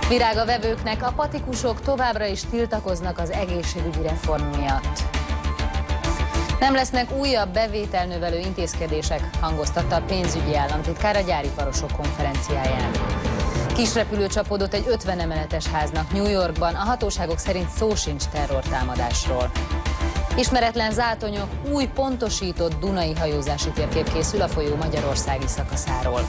Virág a vevőknek, a patikusok továbbra is tiltakoznak az egészségügyi reform miatt. Nem lesznek újabb bevételnövelő intézkedések, hangoztatta a pénzügyi államtitkár a gyáriparosok konferenciáján. Kisrepülő csapódott egy 50 emeletes háznak New Yorkban, a hatóságok szerint szó sincs terrortámadásról. Ismeretlen zátonyok, új pontosított dunai hajózási térkép készül a folyó magyarországi szakaszáról.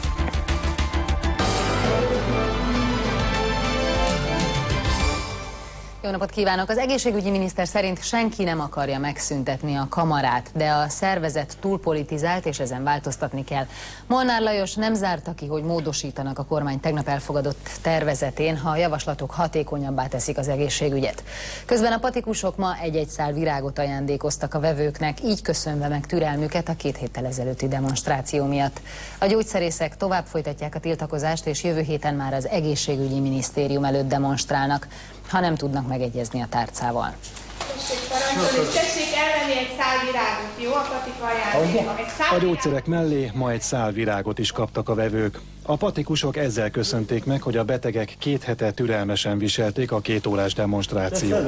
Jó napot kívánok! Az egészségügyi miniszter szerint senki nem akarja megszüntetni a kamarát, de a szervezet túlpolitizált, és ezen változtatni kell. Molnár Lajos nem zárta ki, hogy módosítanak a kormány tegnap elfogadott tervezetén, ha a javaslatok hatékonyabbá teszik az egészségügyet. Közben a patikusok ma egy-egy szál virágot ajándékoztak a vevőknek, így köszönve meg türelmüket a 2 héttel ezelőtti demonstráció miatt. A gyógyszerészek tovább folytatják a tiltakozást, és jövő héten már az egészségügyi minisztérium előtt demonstrálnak, ha nem tudnak megegyezni a tárcával. Tessék elvenni egy szál virágot, jó? A patika ajándéka. A gyógyszerek mellé ma egy szál virágot is kaptak a vevők. A patikusok ezzel köszönték meg, hogy a betegek 2 hete türelmesen viselték a 2 órás demonstrációt.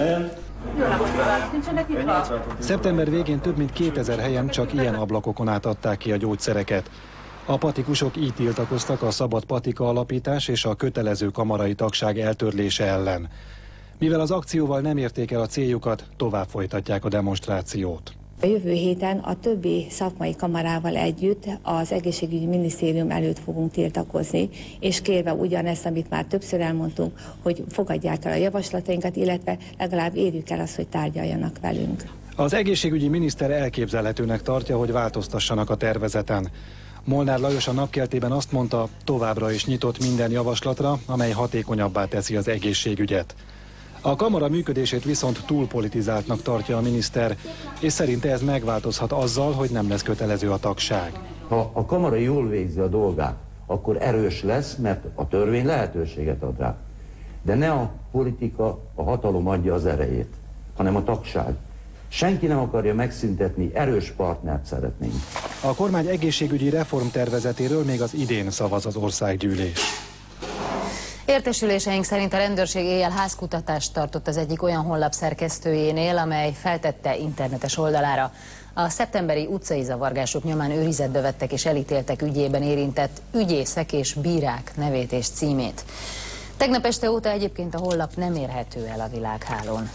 Szeptember végén több mint 2000 helyen csak ilyen ablakokon át adták ki a gyógyszereket. A patikusok így tiltakoztak a szabad patika alapítás és a kötelező kamarai tagság eltörlése ellen. Mivel az akcióval nem érték el a céljukat, tovább folytatják a demonstrációt. A jövő héten a többi szakmai kamarával együtt az egészségügyi minisztérium előtt fogunk tiltakozni, és kérve ugyanezt, amit már többször elmondtunk, hogy fogadják el a javaslatainkat, illetve legalább érjük el azt, hogy tárgyaljanak velünk. Az egészségügyi miniszter elképzelhetőnek tartja, hogy változtassanak a tervezeten. Molnár Lajos a Napkeltében azt mondta, továbbra is nyitott minden javaslatra, amely hatékonyabbá teszi az egészségügyet. A kamara működését viszont túlpolitizáltnak tartja a miniszter, és szerinte ez megváltozhat azzal, hogy nem lesz kötelező a tagság. Ha a kamara jól végzi a dolgát, akkor erős lesz, mert a törvény lehetőséget ad rá. De ne a politika, a hatalom adja az erejét, hanem a tagság. Senki nem akarja megszüntetni, erős partnert szeretnénk. A kormány egészségügyi reformtervezetéről még az idén szavaz az országgyűlés. Értesüléseink szerint a rendőrség éjjel házkutatást tartott az egyik olyan honlap szerkesztőjénél, amely feltette internetes oldalára. A szeptemberi utcai zavargások nyomán őrizetbe vettek és elítéltek ügyében érintett ügyészek és bírák nevét és címét. Tegnap este óta egyébként a honlap nem érhető el a világhálón.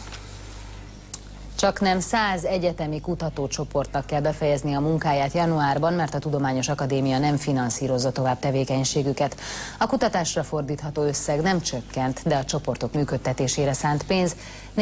Csaknem 100 egyetemi kutatócsoportnak kell befejezni a munkáját januárban, mert a Tudományos Akadémia nem finanszírozza tovább tevékenységüket. A kutatásra fordítható összeg nem csökkent, de a csoportok működtetésére szánt pénz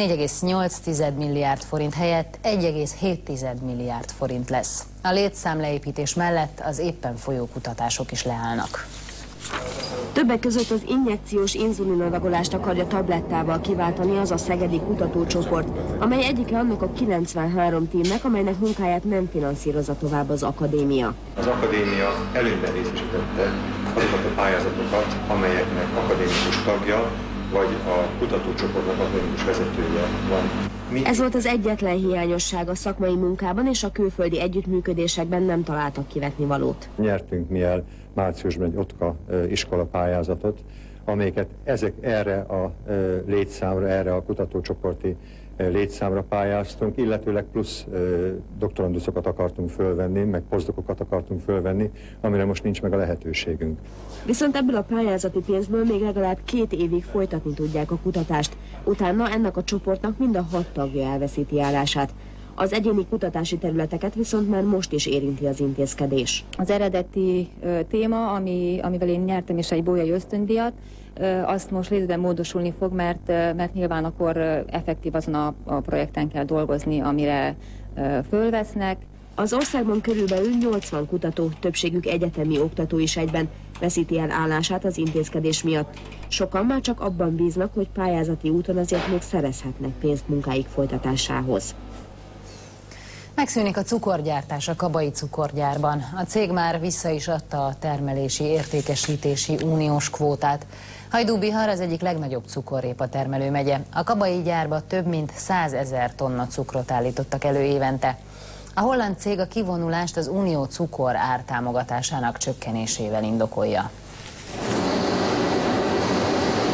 4,8 milliárd forint helyett 1,7 milliárd forint lesz. A létszámleépítés mellett az éppen folyó kutatások is leállnak. Többek között az injekciós inzulinadagolást akarja tablettával kiváltani az a szegedi kutatócsoport, amely egyike annak a 93 tímnek, amelynek munkáját nem finanszírozza tovább az akadémia. Az akadémia előnyben részesítette azokat a pályázatokat, amelyeknek akadémikus tagja, vagy a kutatócsoportnak akadémikus vezetője van. Ez volt az egyetlen hiányosság a szakmai munkában, és a külföldi együttműködésekben nem találtak kivetnivalót. Nyertünk mi el márciusban egy OTKA iskola pályázatot, amelyeket ezek erre a létszámra, erre a kutatócsoporti létszámra pályáztunk, illetőleg plusz doktoranduszokat akartunk fölvenni, meg posztdokokat akartunk fölvenni, amire most nincs meg a lehetőségünk. Viszont ebből a pályázati pénzből még legalább 2 évig folytatni tudják a kutatást. Utána ennek a csoportnak mind a 6 tagja elveszíti állását. Az egyéni kutatási területeket viszont már most is érinti az intézkedés. Az eredeti téma, amivel én nyertem is egy bolyai ösztöndíjat, azt most részben módosulni fog, mert nyilván akkor effektív azon a projekten kell dolgozni, amire fölvesznek. Az országban körülbelül 80 kutató, többségük egyetemi oktató is egyben veszíti el állását az intézkedés miatt. Sokan már csak abban bíznak, hogy pályázati úton azért még szerezhetnek pénzt munkáik folytatásához. Megszűnik a cukorgyártás a Kabai cukorgyárban. A cég már vissza is adta a termelési, értékesítési uniós kvótát. Hajdú-Bihar az egyik legnagyobb cukorrépa termelő megye. A Kabai gyárba több mint 100 000 tonna cukrot állítottak elő évente. A holland cég a kivonulást az unió cukor ártámogatásának csökkenésével indokolja.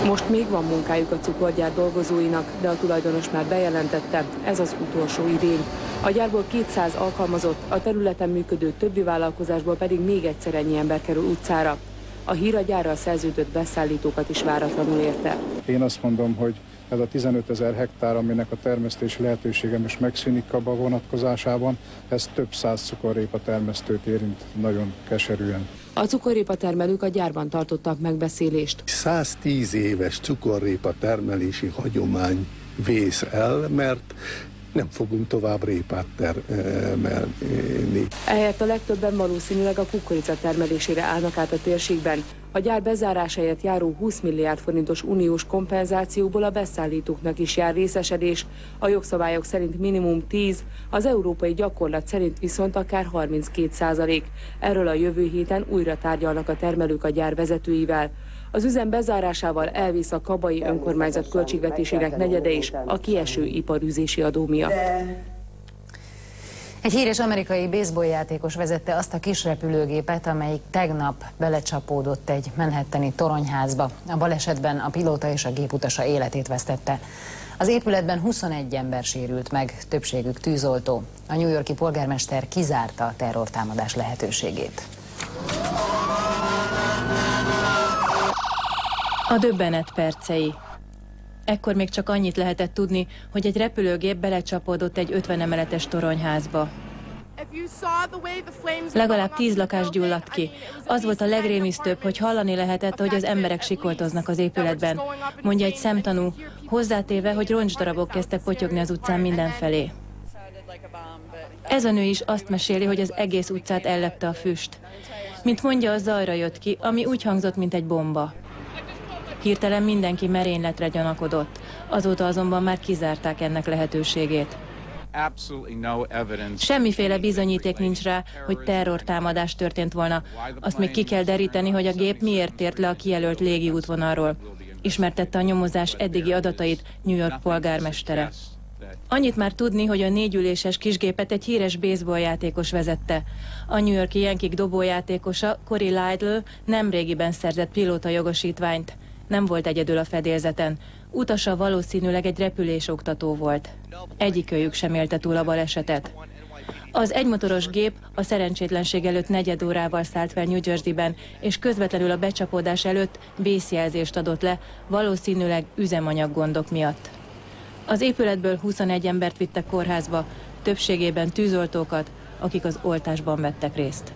Most még van munkájuk a cukorgyár dolgozóinak, de a tulajdonos már bejelentette, ez az utolsó idén. A gyárból 200 alkalmazott, a területen működő többi vállalkozásból pedig még egyszer ennyi ember kerül utcára. A hír a gyárral szerződött beszállítókat is váratlanul érte. Én azt mondom, hogy ez a 15 000 hektár, aminek a termesztési lehetősége most megszűnik abban a vonatkozásában, ez több száz cukorrépa termesztőt érint nagyon keserűen. A cukorrépa termelők a gyárban tartottak megbeszélést. 110 éves cukorrépa termelési hagyomány vész el, mert nem fogunk tovább répát termelni. Ehelyett a legtöbben valószínűleg a kukorica termelésére állnak át a térségben. A gyár bezárásáért járó 20 milliárd forintos uniós kompenzációból a beszállítóknak is jár részesedés. A jogszabályok szerint minimum 10, az európai gyakorlat szerint viszont akár 32%. Erről a jövő héten újra tárgyalnak a termelők a gyár vezetőivel. Az üzem bezárásával elvész a Kabai önkormányzat költségvetésének negyede is a kieső iparűzési adó miatt. Egy híres amerikai baseballjátékos vezette azt a kis repülőgépet, amelyik tegnap belecsapódott egy manhattani toronyházba. A balesetben a pilóta és a géputasa életét vesztette. Az épületben 21 ember sérült meg, többségük tűzoltó. A New York-i polgármester kizárta a terrortámadás lehetőségét. A döbbenet percei. Ekkor még csak annyit lehetett tudni, hogy egy repülőgép belecsapódott egy 50 emeletes toronyházba. Legalább 10 lakás gyulladt ki. Az volt a legrémisztőbb, hogy hallani lehetett, hogy az emberek sikoltoznak az épületben, mondja egy szemtanú, hozzátéve, hogy roncsdarabok kezdtek potyogni az utcán mindenfelé. Ez a nő is azt meséli, hogy az egész utcát ellepte a füst. Mint mondja, a zajra jött ki, ami úgy hangzott, mint egy bomba. Hirtelen mindenki merényletre gyanakodott, azóta azonban már kizárták ennek lehetőségét. Semmiféle bizonyíték nincs rá, hogy terrortámadás történt volna. Azt még ki kell deríteni, hogy a gép miért tért le a kijelölt légiútvonalról. Ismertette a nyomozás eddigi adatait New York polgármestere. Annyit már tudni, hogy a 4 üléses kisgépet egy híres baseballjátékos vezette. A New York-i Yankees dobójátékosa, Corey Lidle nemrégiben szerzett pilóta jogosítványt. Nem volt egyedül a fedélzeten. Utasa valószínűleg egy repülésoktató volt. Egyikőjük sem élte túl a balesetet. Az egymotoros gép a szerencsétlenség előtt negyed órával szállt fel New Jerseyben, és közvetlenül a becsapódás előtt vészjelzést adott le, valószínűleg üzemanyaggondok miatt. Az épületből 21 embert vittek kórházba, többségében tűzoltókat, akik az oltásban vettek részt.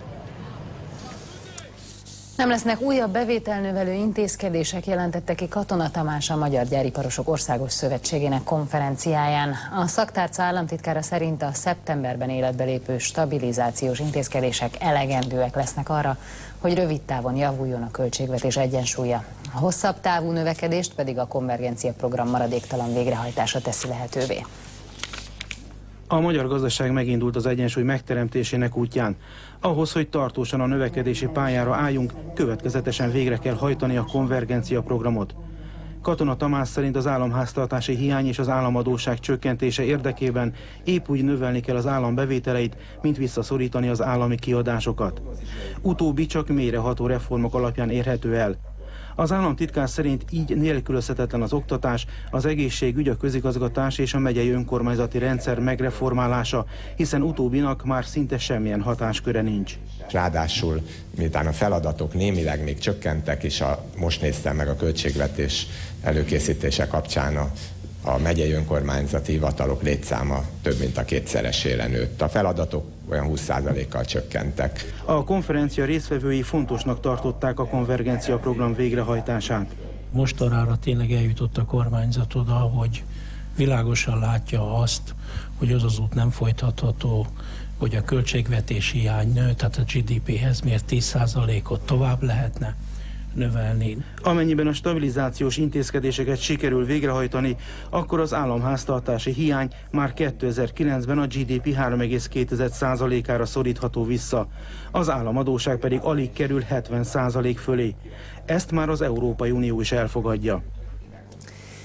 Nem lesznek újabb bevételnövelő intézkedések, jelentette ki Katona Tamás a Magyar Gyáriparosok Országos Szövetségének konferenciáján. A szaktárca államtitkára szerint a szeptemberben életbe lépő stabilizációs intézkedések elegendőek lesznek arra, hogy rövid távon javuljon a költségvetés egyensúlya. A hosszabb távú növekedést pedig a konvergencia program maradéktalan végrehajtása teszi lehetővé. A magyar gazdaság megindult az egyensúly megteremtésének útján. Ahhoz, hogy tartósan a növekedési pályára álljunk, következetesen végre kell hajtani a konvergencia programot. Katona Tamás szerint az államháztartási hiány és az államadósság csökkentése érdekében épp úgy növelni kell az állam bevételeit, mint visszaszorítani az állami kiadásokat. Utóbbi csak mélyreható reformok alapján érhető el. Az államtitkár szerint így nélkülözhetetlen az oktatás, az egészségügy, a közigazgatás és a megyei önkormányzati rendszer megreformálása, hiszen utóbbinak már szinte semmilyen hatásköre nincs. Ráadásul, miután a feladatok némileg még csökkentek, és most néztem meg a költségvetés előkészítése kapcsán a megyei önkormányzati hivatalok létszáma több mint a kétszeresére nőtt. A feladatok olyan 20%-kal csökkentek. A konferencia résztvevői fontosnak tartották a konvergencia program végrehajtását. Mostanára tényleg eljutott a kormányzat oda, hogy világosan látja azt, hogy az út nem folytatható, hogy a költségvetési hiány nő, tehát a GDP-hez miért 10%-ot tovább lehetne növelni. Amennyiben a stabilizációs intézkedéseket sikerül végrehajtani, akkor az államháztartási hiány már 2009-ben a GDP 3,2%-ára szorítható vissza. Az államadósság pedig alig kerül 70% fölé. Ezt már az Európai Unió is elfogadja.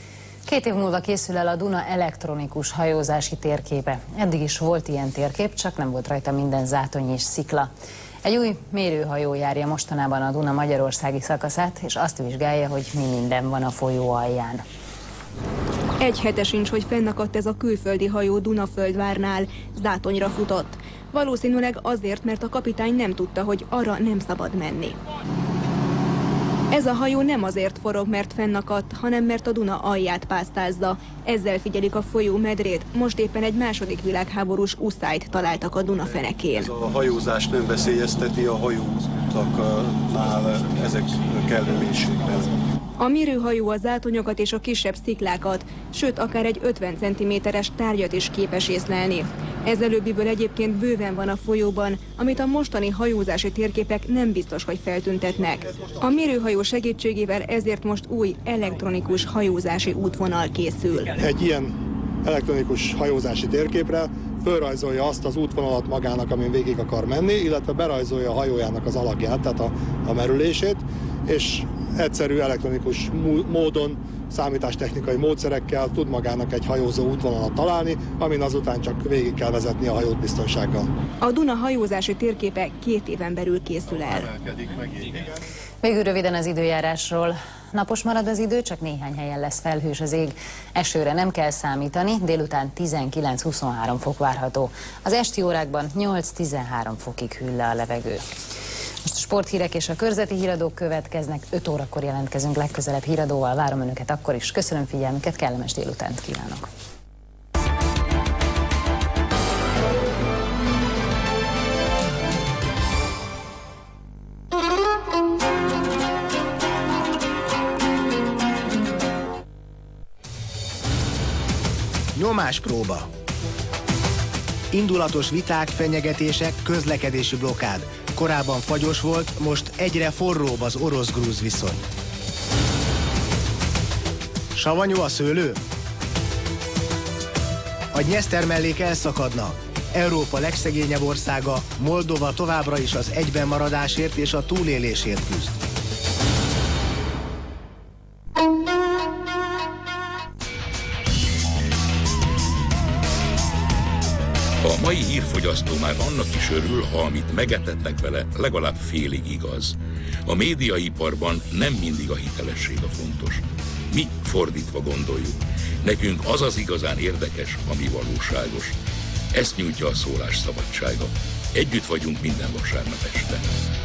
2 év múlva készül el a Duna elektronikus hajózási térképe. Eddig is volt ilyen térkép, csak nem volt rajta minden zátony és szikla. Egy új mérőhajó járja mostanában a Duna magyarországi szakaszát, és azt vizsgálja, hogy mi minden van a folyó alján. Egy hete sincs, hogy fennakadt ez a külföldi hajó Dunaföldvárnál, zátonyra futott. Valószínűleg azért, mert a kapitány nem tudta, hogy arra nem szabad menni. Ez a hajó nem azért forog, mert fennakadt, hanem mert a Duna alját pásztázza. Ezzel figyelik a folyó medrét, most éppen egy második világháborús uszályt találtak a Duna fenekén. Ez a hajózás nem veszélyezteti a hajóutaknál ezek kellő mélységben. A mérőhajó a zátonyokat és a kisebb sziklákat, sőt akár egy 50 cm-es tárgyat is képes észlelni. Ez előbbiből egyébként bőven van a folyóban, amit a mostani hajózási térképek nem biztos, hogy feltüntetnek. A mérőhajó segítségével ezért most új elektronikus hajózási útvonal készül. Egy ilyen elektronikus hajózási térképre fölrajzolja azt az útvonalat magának, amin végig akar menni, illetve berajzolja a hajójának az alagját, tehát a merülését, és egyszerű elektronikus módon, számítástechnikai módszerekkel tud magának egy hajózó útvonalat találni, amin azután csak végig kell vezetni a hajót biztonsággal. A Duna hajózási térképe 2 éven belül készül el. Végül röviden az időjárásról. Napos marad az idő, csak néhány helyen lesz felhős az ég. Esőre nem kell számítani, délután 19-23 fok várható. Az esti órákban 8-13 fokig hűl le a levegő. Most a sporthírek és a körzeti híradók következnek. 5 órakor jelentkezünk legközelebb híradóval. Várom Önöket akkor is. Köszönöm figyelmüket, kellemes délutánt kívánok. Nyomáspróba. Indulatos viták, fenyegetések, közlekedési blokkád. Korábban fagyos volt, most egyre forróbb az orosz-grúz viszony. Savanyú a szőlő? A Dnyeszter mellék elszakadna. Európa legszegényebb országa, Moldova továbbra is az egyben maradásért és a túlélésért küzd. A mai hírfogyasztó már annak is örül, ha amit megetetnek vele, legalább félig igaz. A médiaiparban nem mindig a hitelesség a fontos. Mi fordítva gondoljuk. Nekünk az az igazán érdekes, ami valóságos. Ezt nyújtja a szólás szabadsága. Együtt vagyunk minden vasárnap este.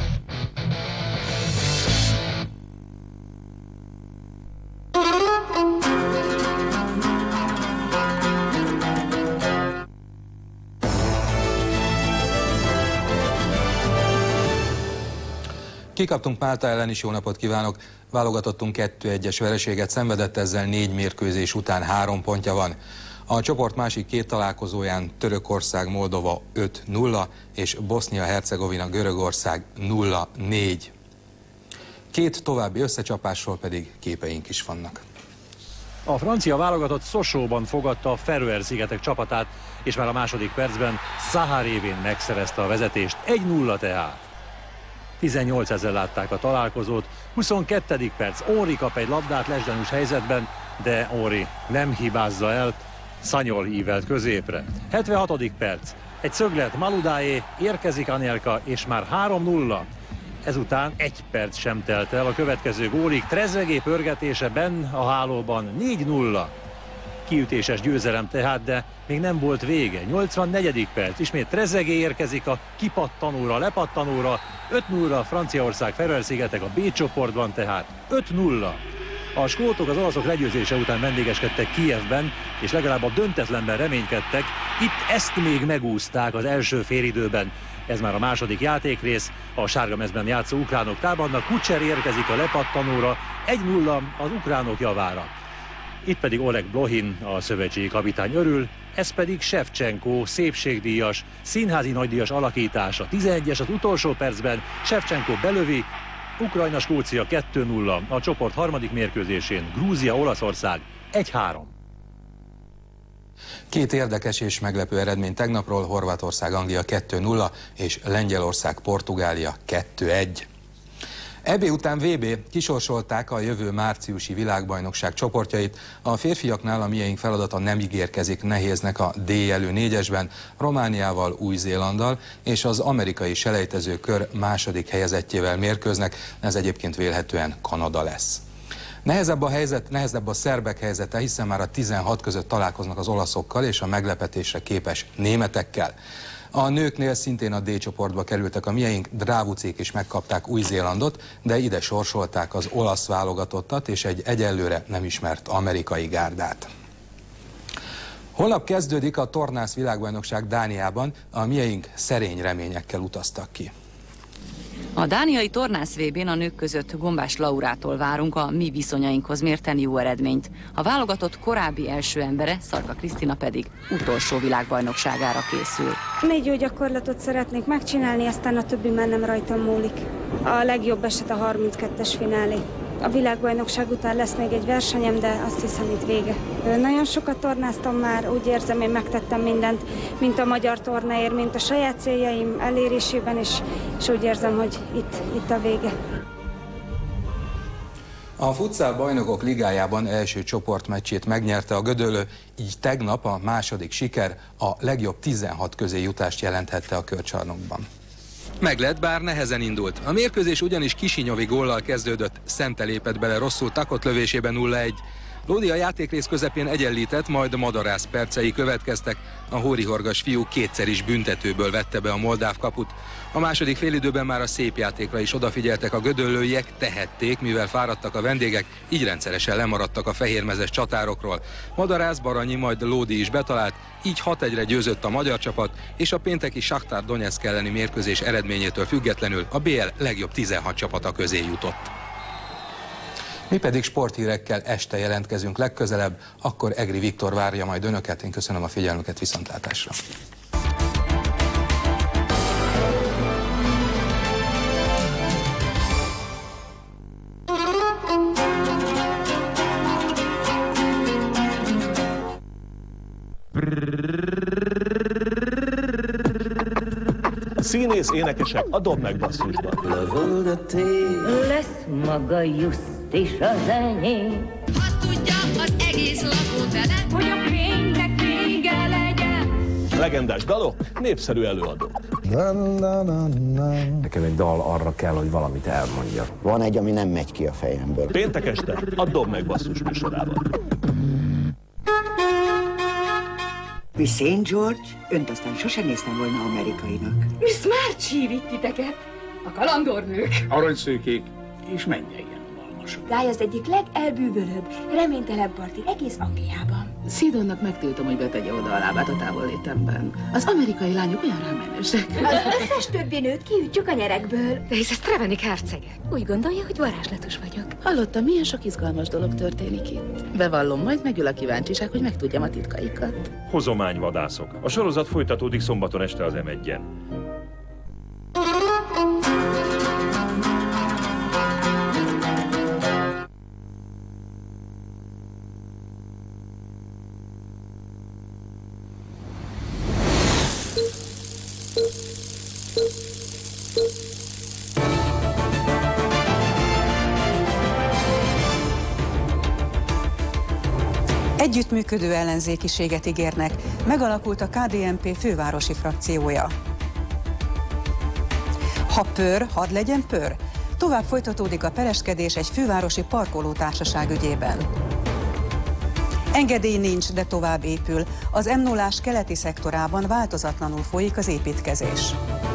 Kikaptunk Málta ellen is, jó napot kívánok! Válogatottunk 2-1-es vereséget szenvedett, ezzel 4 mérkőzés után 3 pontja van. A csoport másik 2 találkozóján Törökország, Moldova 5-0 és Bosznia-Hercegovina, Görögország 0-4. 2 további összecsapásról pedig képeink is vannak. A francia válogatott Sochauxban fogadta a Feröer-szigetek csapatát, és már a második percben Zaha révén megszerezte a vezetést, 1-0 tehát. 18 000 látták a találkozót, 22. perc, Henry kap egy labdát lesgyanús helyzetben, de Henry nem hibázza el, Szanyol ívelt középre. 76. perc, egy szöglet Maloudáé, érkezik Anelka, és már 3-0. Ezután 1 perc sem telt el a következő gólig, Trezeguet pörgetése benn a hálóban, 4-0. Kiütéses győzelem tehát, de még nem volt vége. 84. perc, ismét Trezeguet érkezik a kipattanóra, lepattanóra, 5-0 Franciaország, Feröer-szigetek a B csoportban tehát, 5-0. A skótok az olaszok legyőzése után vendégeskedtek Kijevben, és legalább a döntetlenben reménykedtek. Itt ezt még megúszták az első félidőben. Ez már a második játékrész, a sárga mezben játszó ukránok támadnak, Kucser érkezik a lepattanóra, 1-0 az ukránok javára. Itt pedig Oleg Blohin, a szövetségi kapitány örül, ez pedig Shevchenko szépségdíjas, színházi nagydíjas alakítása. 11-es az utolsó percben, Shevchenko belövi, Ukrajna-Skócia 2-0 a csoport harmadik mérkőzésén, Grúzia-Olaszország 1-3. 2 érdekes és meglepő eredmény tegnapról, Horvátország-Anglia 2-0 és Lengyelország-Portugália 2-1. EB után VB, kisorsolták a jövő márciusi világbajnokság csoportjait. A férfiaknál a mieink feladata nem ígérkezik nehéznek a D jelű négyesben, Romániával, Új-Zélanddal és az amerikai selejtezőkör második helyezettjével mérkőznek, ez egyébként vélhetően Kanada lesz. Nehezebb a szerbek helyzete, hiszen már a 16 között találkoznak az olaszokkal és a meglepetésre képes németekkel. A nőknél szintén a D csoportba kerültek a mieink, Drávucék is megkapták Új-Zélandot, de ide sorsolták az olasz válogatottat és egy egyelőre nem ismert amerikai gárdát. Holnap kezdődik a tornász világbajnokság Dániában, a mieink szerény reményekkel utaztak ki. A dániai tornász VB-n a nők között Gombás Laurától várunk a mi viszonyainkhoz mérten jó eredményt. A válogatott korábbi első embere, Szarka Krisztina pedig utolsó világbajnokságára készül. 4 jó gyakorlatot szeretnék megcsinálni, aztán a többi már nem rajtam múlik. A legjobb eset a 32-es finálé. A világbajnokság után lesz még egy versenyem, de azt hiszem itt vége. Nagyon sokat tornáztam már, úgy érzem, én megtettem mindent, mint a magyar tornáért, mint a saját céljaim elérésében, és úgy érzem, hogy itt a vége. A futsal bajnokok ligájában első csoportmeccsét megnyerte a Gödöllő, így tegnap a második siker a legjobb 16 közé jutást jelenthette a körcsarnokban. Meglett, bár nehezen indult. A mérkőzés ugyanis Kisinyovi góllal kezdődött, Szente lépett bele rosszul takott lövésében 0-1. Lódi a játékrész közepén egyenlített, majd Madarász percei következtek. A hórihorgas fiú kétszer is büntetőből vette be a moldáv kaput. A második félidőben már a szép játékra is odafigyeltek a gödöllőiek, tehették, mivel fáradtak a vendégek, így rendszeresen lemaradtak a fehérmezes csatárokról. Madarász, Baranyi, majd Lódi is betalált, így 6-1-re győzött a magyar csapat, és a pénteki Sakhtar Donetszk elleni mérkőzés eredményétől függetlenül a BL legjobb 16 csapata közé jutott. Mi pedig sporthírekkel este jelentkezünk legközelebb, akkor Egri Viktor várja majd önöket. Én köszönöm a figyelmüket, viszontlátásra! Színész, énekesek, adom meg basszusban. Lesz maga Just és az enyém. Ha tudja az egész lakótelep, hogy a fénynek vége legyen. Legendás dalok, népszerű előadók. Nekem egy dal arra kell, hogy valamit elmondja. Van egy, ami nem megy ki a fejemből. Péntek este, adom meg basszus műsorában. Miss St. George, önt aztán sosem néztem volna amerikainak. Miss Marchi vitt titeket, a kalandornők. Aranyszőkék és mennyei unalmasok. Guy az egyik legelbűvölőbb, reménytelen parti egész Angliában. Szidonnak megtiltom, hogy betegye oda a lábát a távollétemben. Az amerikai lányok olyan rámenősek. Az összes többi nőt kiütjük a nyerekből. De hisz ez Trevenik hercege. Úgy gondolja, hogy varázslatos vagyok. Hallottam, milyen sok izgalmas dolog történik itt. Bevallom, majd megül a kíváncsiság, hogy megtudjam a titkaikat. Hozományvadászok. A sorozat folytatódik szombaton este az M1-en. Együttműködő ellenzékiséget ígérnek, megalakult a KDNP fővárosi frakciója. Ha pör, hadd legyen pör. Tovább folytatódik a pereskedés egy fővárosi parkolótársaság ügyében. Engedély nincs, de tovább épül. Az M0-ás keleti szektorában változatlanul folyik az építkezés.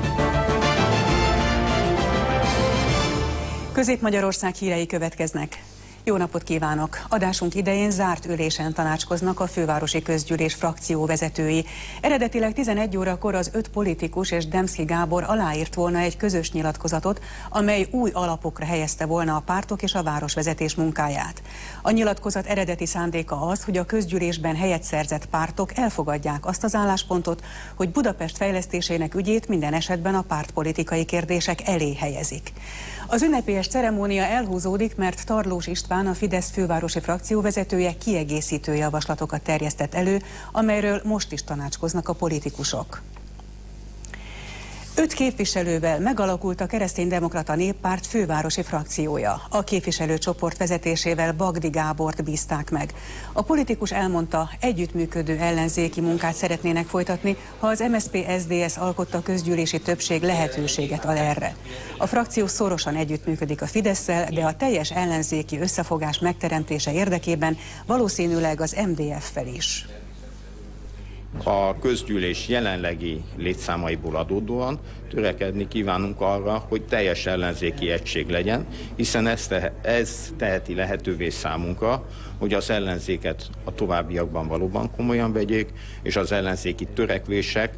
Közép-Magyarország hírei következnek. Jó napot kívánok! Adásunk idején zárt ülésen tanácskoznak a fővárosi közgyűlés frakcióvezetői. Eredetileg 11 órakor az 5 politikus és Demszky Gábor aláírt volna egy közös nyilatkozatot, amely új alapokra helyezte volna a pártok és a városvezetés munkáját. A nyilatkozat eredeti szándéka az, hogy a közgyűlésben helyet szerzett pártok elfogadják azt az álláspontot, hogy Budapest fejlesztésének ügyét minden esetben a pártpolitikai kérdések elé helyezik. Az ünnepélyes ceremónia elhúzódik, mert Tarlós István, a Fidesz fővárosi frakcióvezetője kiegészítő javaslatokat terjesztett elő, amelyről most is tanácskoznak a politikusok. 5 képviselővel megalakult a Kereszténydemokrata Néppárt fővárosi frakciója. A képviselőcsoport vezetésével Bagdi Gábort bízták meg. A politikus elmondta, együttműködő ellenzéki munkát szeretnének folytatni, ha az MSZP-SZDSZ alkotta közgyűlési többség lehetőséget ad erre. A frakció szorosan együttműködik a Fidesszel, de a teljes ellenzéki összefogás megteremtése érdekében valószínűleg az MDF-fel is. A közgyűlés jelenlegi létszámaiból adódóan törekedni kívánunk arra, hogy teljes ellenzéki egység legyen, hiszen ez teheti lehetővé számunkra, hogy az ellenzéket a továbbiakban valóban komolyan vegyék, és az ellenzéki törekvések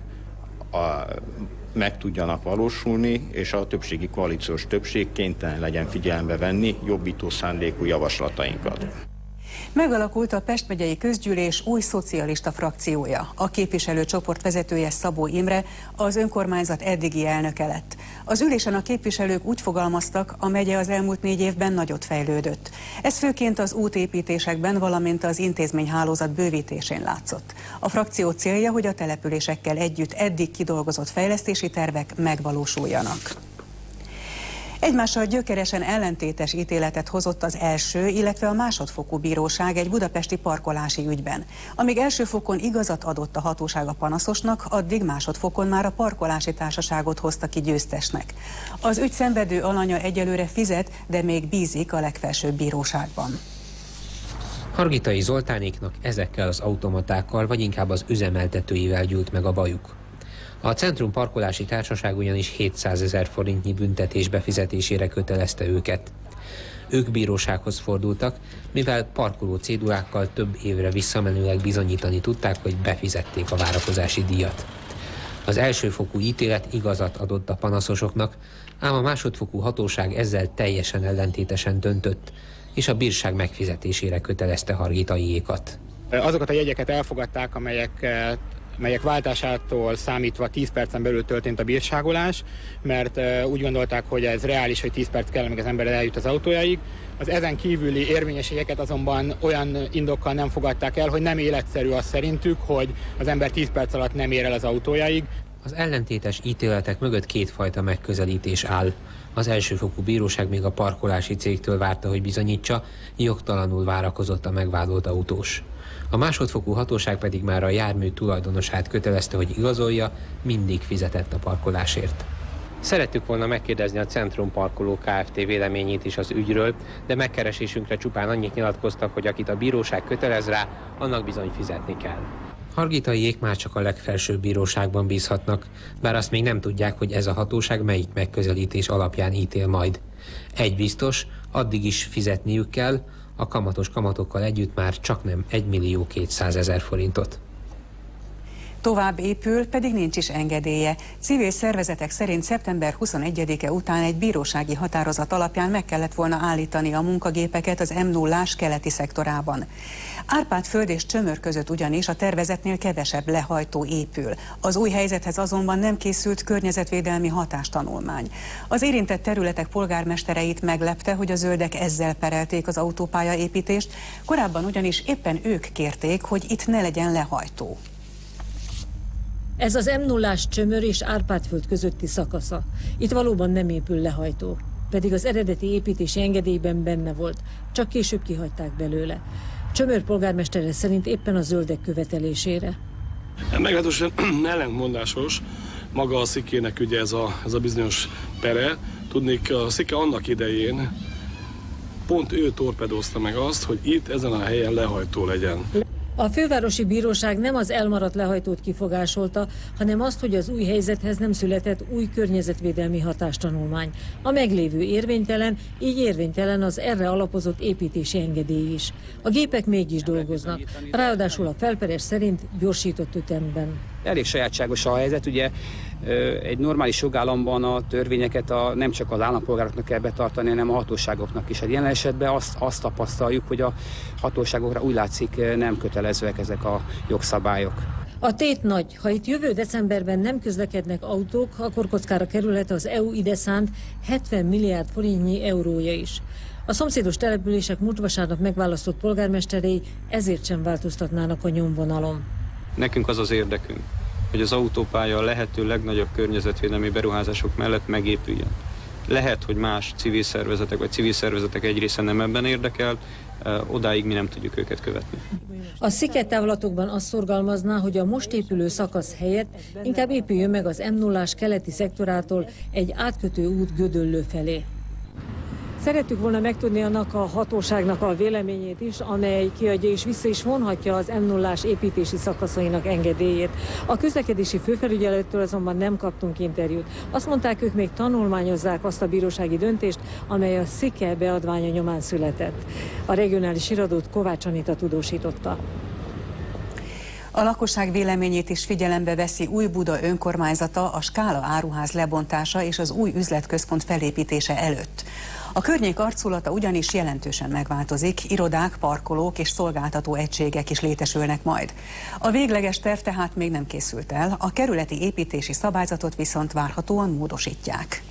meg tudjanak valósulni, és a többségi koalíciós többség kénytelen legyen figyelembe venni jobbító szándékú javaslatainkat. Megalakult a Pest megyei közgyűlés új szocialista frakciója. A képviselőcsoport vezetője Szabó Imre az önkormányzat eddigi elnöke lett. Az ülésen a képviselők úgy fogalmaztak, a megye az elmúlt 4 évben nagyot fejlődött. Ez főként az útépítésekben, valamint az intézményhálózat bővítésén látszott. A frakció célja, hogy a településekkel együtt eddig kidolgozott fejlesztési tervek megvalósuljanak. Egymással gyökeresen ellentétes ítéletet hozott az első, illetve a másodfokú bíróság egy budapesti parkolási ügyben. Amíg első fokon igazat adott a hatóság a panaszosnak, addig másodfokon már a parkolási társaságot hozta ki győztesnek. Az ügy szenvedő alanya egyelőre fizet, de még bízik a legfelsőbb bíróságban. Hargitai Zoltánéknak ezekkel az automatákkal, vagy inkább az üzemeltetőivel gyűlt meg a bajuk. A Centrum Parkolási Társaság ugyanis 700 000 forintnyi büntetés befizetésére kötelezte őket. Ők bírósághoz fordultak, mivel parkoló cédulákkal több évre visszamenőleg bizonyítani tudták, hogy befizették a várakozási díjat. Az elsőfokú ítélet igazat adott a panaszosoknak, ám a másodfokú hatóság ezzel teljesen ellentétesen döntött, és a bírság megfizetésére kötelezte Hargitaiékat. Azokat a jegyeket elfogadták, melyek váltásától számítva 10 percen belül történt a bírságolás, mert úgy gondolták, hogy ez reális, hogy 10 perc kell, amíg az ember eljut az autójáig. Az ezen kívüli érvényes jegyeket azonban olyan indokkal nem fogadták el, hogy nem életszerű az szerintük, hogy az ember 10 perc alatt nem ér el az autójáig. Az ellentétes ítéletek mögött kétfajta megközelítés áll. Az elsőfokú bíróság még a parkolási cégtől várta, hogy bizonyítsa, jogtalanul várakozott a megvádolt autós. A másodfokú hatóság pedig már a jármű tulajdonosát kötelezte, hogy igazolja, mindig fizetett a parkolásért. Szerettük volna megkérdezni a Centrum Parkoló Kft. Véleményét is az ügyről, de megkeresésünkre csupán annyit nyilatkoztak, hogy akit a bíróság kötelez rá, annak bizony fizetni kell. Hargitaiék már csak a legfelsőbb bíróságban bízhatnak, bár azt még nem tudják, hogy ez a hatóság melyik megközelítés alapján ítél majd. Egy biztos, addig is fizetniük kell, a kamatos kamatokkal együtt már csaknem 1 200 000 forintot. Tovább épül, pedig nincs is engedélye. Civil szervezetek szerint szeptember 21-e után egy bírósági határozat alapján meg kellett volna állítani a munkagépeket az M0-ás keleti szektorában. Árpádföld és Csömör között ugyanis a tervezetnél kevesebb lehajtó épül. Az új helyzethez azonban nem készült környezetvédelmi hatástanulmány. Az érintett területek polgármestereit meglepte, hogy a zöldek ezzel perelték az autópálya építést, korábban ugyanis éppen ők kérték, hogy itt ne legyen lehajtó. Ez az M0-ás Csömör és Árpádföld közötti szakasza. Itt valóban nem épül lehajtó, pedig az eredeti építési engedélyben benne volt, csak később kihagyták belőle. Csömör polgármestere szerint éppen a zöldek követelésére. Meglehetősen ellentmondásos maga a szikének ugye ez a bizonyos pere. Tudnék, a szike annak idején pont ő torpedózta meg azt, hogy itt ezen a helyen lehajtó legyen. A fővárosi bíróság nem az elmaradt lehajtót kifogásolta, hanem azt, hogy az új helyzethez nem született új környezetvédelmi hatástanulmány. A meglévő érvénytelen, így érvénytelen az erre alapozott építési engedély is. A gépek mégis dolgoznak, ráadásul a felperes szerint gyorsított ütemben. Elég sajátságos a helyzet, ugye egy normális jogállamban a törvényeket nem csak az állampolgároknak kell betartani, hanem a hatóságoknak is. Jelen esetben azt tapasztaljuk, hogy a hatóságokra úgy látszik nem kötelezőek ezek a jogszabályok. A tét nagy. Ha itt jövő decemberben nem közlekednek autók, akkor kockára kerülhet az EU ide szánt 70 milliárd forintnyi eurója is. A szomszédos települések múlt vasárnap megválasztott polgármesterei ezért sem változtatnának a nyomvonalon. Nekünk az az érdekünk, hogy az autópálya a lehető legnagyobb környezetvédelmi beruházások mellett megépüljön. Lehet, hogy más civil szervezetek, vagy civil szervezetek egy része nem ebben érdekelt, odáig mi nem tudjuk őket követni. A szikettávlatokban azt szorgalmazná, hogy a most épülő szakasz helyett inkább épüljön meg az M0-ás keleti szektorától egy átkötő út Gödöllő felé. Szerettük volna megtudni annak a hatóságnak a véleményét is, amely kiadja és vissza is vonhatja az M0-ás építési szakaszainak engedélyét. A közlekedési főfelügyelettől azonban nem kaptunk interjút. Azt mondták, ők még tanulmányozzák azt a bírósági döntést, amely a Szike beadványa nyomán született. A regionális iradót Kovács Anita tudósította. A lakosság véleményét is figyelembe veszi Újbuda önkormányzata a Skála áruház lebontása és az új üzletközpont felépítése előtt. A környék arculata ugyanis jelentősen megváltozik, irodák, parkolók és szolgáltató egységek is létesülnek majd. A végleges terv tehát még nem készült el, a kerületi építési szabályzatot viszont várhatóan módosítják.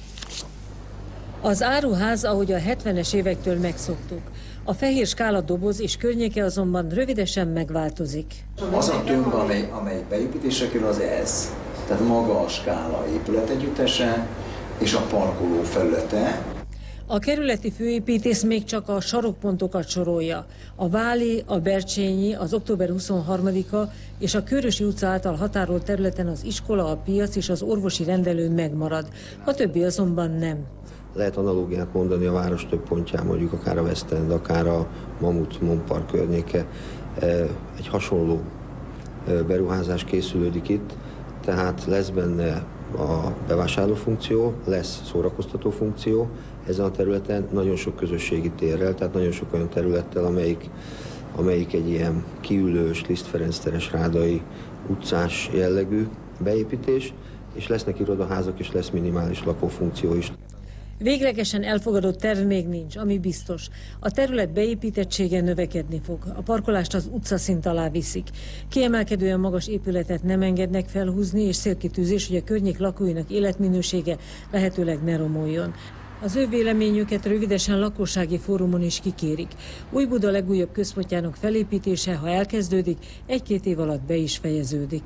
Az áruház, ahogy a 70-es évektől megszoktuk. A fehér Skála doboz és környéke azonban rövidesen megváltozik. Az a tömb, amely beépítésre kerül, az ez. Tehát maga a Skála épületegyüttese és a parkoló felülete. A kerületi főépítész még csak a sarokpontokat sorolja. A Váli, a Bercsényi, az október 23-a és a Körösi utca által határolt területen az iskola, a piac és az orvosi rendelő megmarad. A többi azonban nem. Lehet analógiát mondani a város több pontján, mondjuk akár a West End, akár a Mamut Monpark környéke. Egy hasonló beruházás készülődik itt, tehát lesz benne a bevásárló funkció, lesz szórakoztató funkció ezen a területen, nagyon sok közösségi térrel, tehát nagyon sok olyan területtel, amelyik egy ilyen kiülős, Liszt Ferenc teres, Rádai utcás jellegű beépítés, és lesznek irodaházak, és lesz minimális lakófunkció is. Véglegesen elfogadott terv még nincs, ami biztos. A terület beépítettsége növekedni fog. A parkolást az utcaszint alá viszik. Kiemelkedően magas épületet nem engednek felhúzni, és célkitűzés, hogy a környék lakóinak életminősége lehetőleg ne romoljon. Az ő véleményüket rövidesen lakossági fórumon is kikérik. Újbuda legújabb központjának felépítése, ha elkezdődik, 1-2 év alatt be is fejeződik.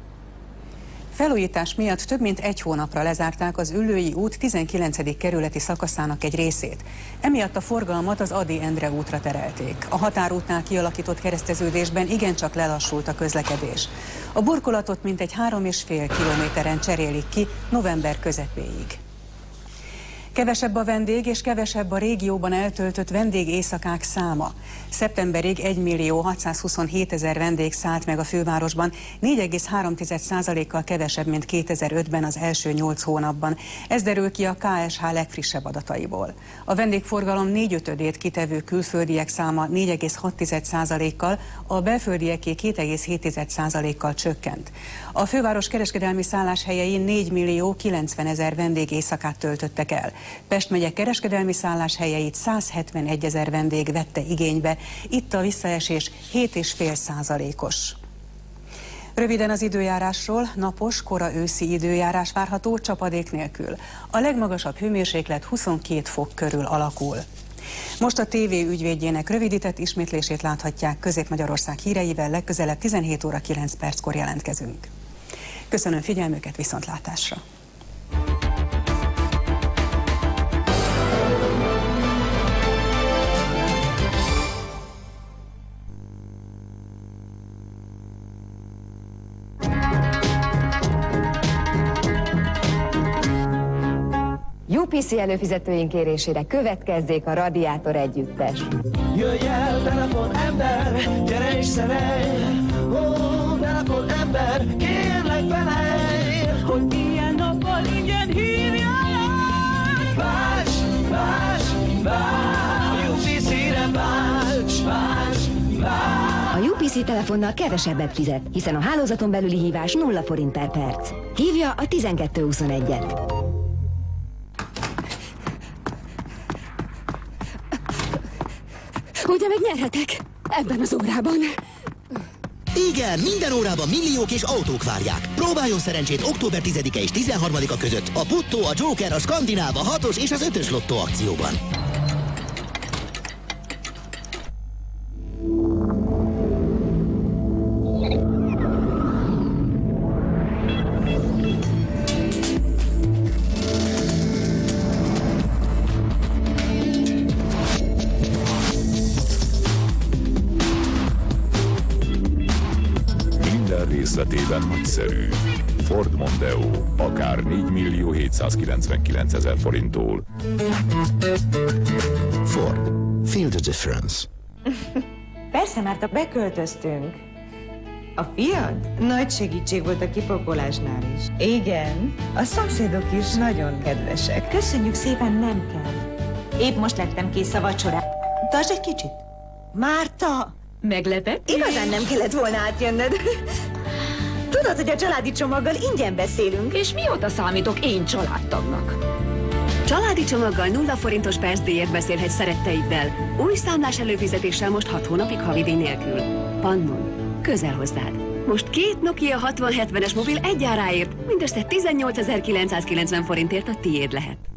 Felújítás miatt több mint 1 hónapra lezárták az Üllői út 19. kerületi szakaszának egy részét. Emiatt a forgalmat az Ady Endre útra terelték. A határútnál kialakított kereszteződésben igencsak lelassult a közlekedés. A burkolatot mintegy 3,5 kilométeren cserélik ki november közepéig. Kevesebb a vendég és kevesebb a régióban eltöltött vendégéjszakák száma. Szeptemberig 1.627.000 vendég szállt meg a fővárosban, 4,3%-kal kevesebb, mint 2005-ben az első 8 hónapban. Ez derül ki a KSH legfrissebb adataiból. A vendégforgalom 4/5-ét kitevő külföldiek száma 4,6%-kal, a belföldieké 2,7%-kal csökkent. A főváros kereskedelmi szálláshelyei 4.090.000 vendégéjszakát töltöttek el. Pest megye kereskedelmi szálláshelyeit 171.000 vendég vette igénybe, itt a visszaesés 7,5%-os. Röviden az időjárásról, napos, kora őszi időjárás várható csapadék nélkül. A legmagasabb hőmérséklet 22 fok körül alakul. Most a TV ügyvédjének rövidített ismétlését láthatják. Közép-Magyarország híreivel legközelebb 17 óra 9 perckor jelentkezünk. Köszönöm figyelmüket, viszontlátásra! UPC előfizetőink kérésére következzék a Radiátor együttes. Jöjj el, telefon ember, gyere és szerelj! Ó, telefon ember, kérlek felejj! Hogy ilyen nappal ingyen hívjál! Válts, válts, válts! A UPC-re válts, válts, válts! A UPC telefonnal kevesebbet fizet, hiszen a hálózaton belüli hívás 0 forint per perc. Hívja a 1221-et. Ugye megnyerhetek ebben az órában? Igen, minden órában milliók és autók várják. Próbáljon szerencsét október 10-e és 13-a között a Puttó, a Joker, a Skandináv, a 6-os és az 5-ös lottó akcióban. üzletében nagyszerű. Ford Mondeo, akár 4.799.000 forinttól. Ford. Feel the difference. Persze, Márta, beköltöztünk. A fiad nagy segítség volt a kipakolásnál is. Igen, a szomszédok is nagyon kedvesek. Köszönjük szépen, nem kell. Épp most lettem kész a vacsorá. Tarts egy kicsit. Márta! Meglepett? Igazán nem kellett volna átjönnöd. Tudod, hogy a családi csomaggal ingyen beszélünk. És mióta számítok én családtagnak? Családi csomaggal 0 forintos percdíjért beszélhetsz szeretteiddel. Új számlás előfizetéssel most 6 hónapig havidíj nélkül. Pannon. Közel hozzád. Most 2 Nokia 6070-es mobil egy áráért, mindössze 18.990 forintért a tiéd lehet.